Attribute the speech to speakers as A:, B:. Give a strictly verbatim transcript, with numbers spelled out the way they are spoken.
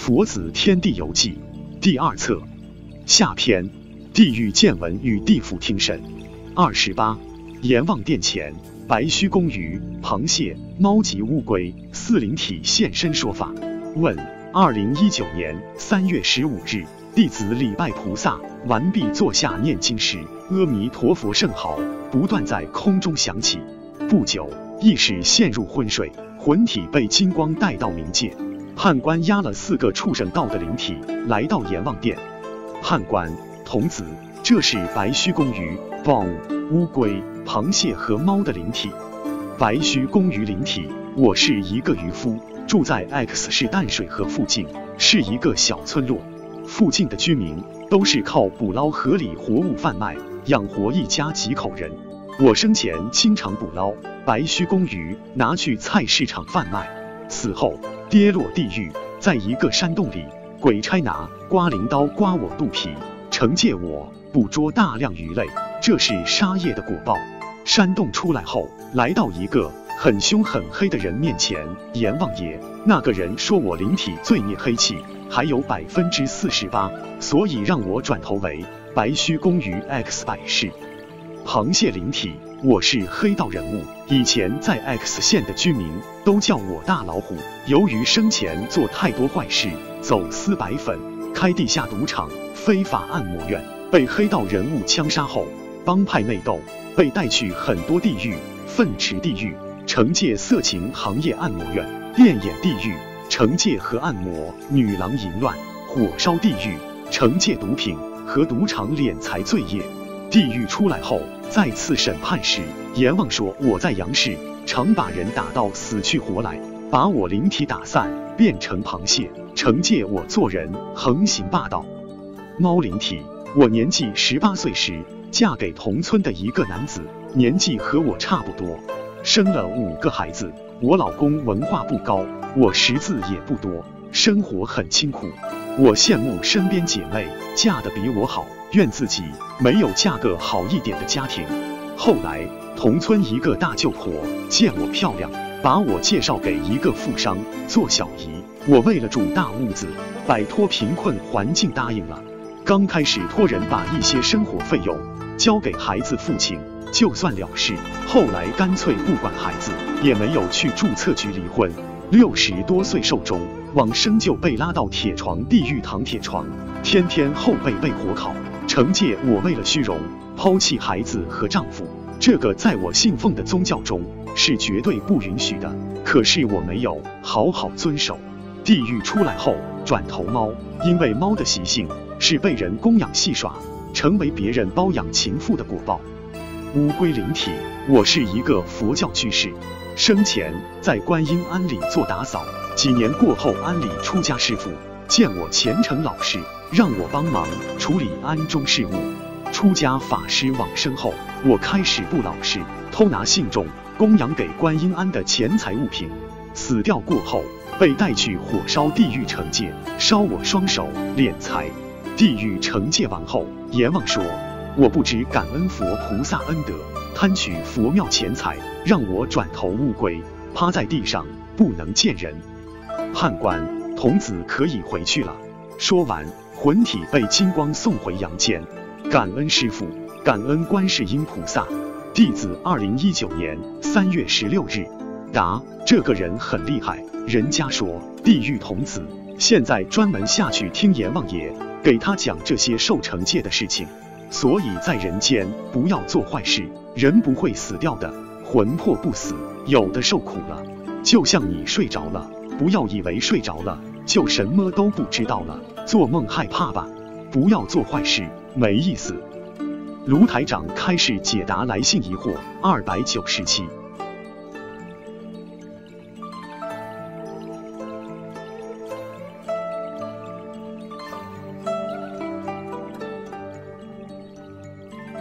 A: 佛子天地游记》第二册下篇，地狱见闻与地府听审。二十八，阎王殿前，白须公鱼、螃蟹、猫及乌龟四灵体现身说法。问：二零一九年三月十五日，弟子礼拜菩萨完毕，坐下念经时，阿弥陀佛圣号不断在空中响起。不久，意识陷入昏睡，魂体被金光带到冥界。判官押了四个畜生道的灵体来到阎王殿。判官：童子，这是白须公鱼、蚌、乌龟、螃蟹和猫的灵体。白须公鱼灵体：我是一个渔夫，住在 X 市淡水河附近，是一个小村落。附近的居民都是靠捕捞河里活物贩卖养活一家几口人。我生前经常捕捞白须公鱼，拿去菜市场贩卖。死后跌落地狱，在一个山洞里，鬼差拿刮鳞刀刮我肚皮，惩戒我捕捉大量鱼类，这是杀业的果报。山洞出来后，来到一个很凶很黑的人面前，阎王爷，那个人说我灵体罪孽黑气还有百分之四十八，所以让我转头为白须公鱼 X 百世。螃蟹灵体：我是黑道人物，以前在 X 县的居民都叫我大老虎。由于生前做太多坏事，走私白粉、开地下赌场、非法按摩院，被黑道人物枪杀后，帮派内斗，被带去很多地狱。粪池地狱惩戒色情行业按摩院，电眼地狱惩戒和按摩女郎淫乱，火烧地狱惩戒毒品和赌场敛财罪业。地狱出来后，再次审判时，阎王说我在阳世常把人打到死去活来，把我灵体打散变成螃蟹，惩戒我做人横行霸道。猫灵体：我年纪十八岁时嫁给同村的一个男子，年纪和我差不多，生了五个孩子。我老公文化不高，我识字也不多，生活很清苦。我羡慕身边姐妹嫁得比我好，怨自己没有嫁个好一点的家庭。后来同村一个大舅婆见我漂亮，把我介绍给一个富商做小姨。我为了住大屋子，摆脱贫困环境答应了。刚开始托人把一些生活费用交给孩子父亲，就算了事。后来干脆不管孩子，也没有去注册局离婚。六十多岁寿终，往生就被拉到铁床地狱躺铁床，天天后背被火烤，惩戒我为了虚荣抛弃孩子和丈夫。这个在我信奉的宗教中是绝对不允许的，可是我没有好好遵守。地狱出来后转头猫，因为猫的习性是被人供养戏耍，成为别人包养情妇的果报。乌龟灵体：我是一个佛教居士，生前在观音庵里做打扫，几年过后，庵里出家师父见我虔诚老实，让我帮忙处理庵中事务。出家法师往生后，我开始不老实，偷拿信众供养给观音庵的钱财物品。死掉过后，被带去火烧地狱惩戒，烧我双手敛财。地狱惩戒完后，阎王说我不知感恩佛菩萨恩德，贪取佛庙钱财，让我转头乌龟，趴在地上不能见人。判官：童子可以回去了。说完，魂体被金光送回阳间。感恩师父，感恩观世音菩萨。弟子二零一九年三月十六日。答：这个人很厉害，人家说地狱童子现在专门下去听阎王爷给他讲这些受惩戒的事情，所以在人间不要做坏事，人不会死掉的，魂魄不死，有的受苦了。就像你睡着了，不要以为睡着了就什么都不知道了，做梦害怕吧，不要做坏事，没意思。卢台长开示解答来信疑惑二百九十七。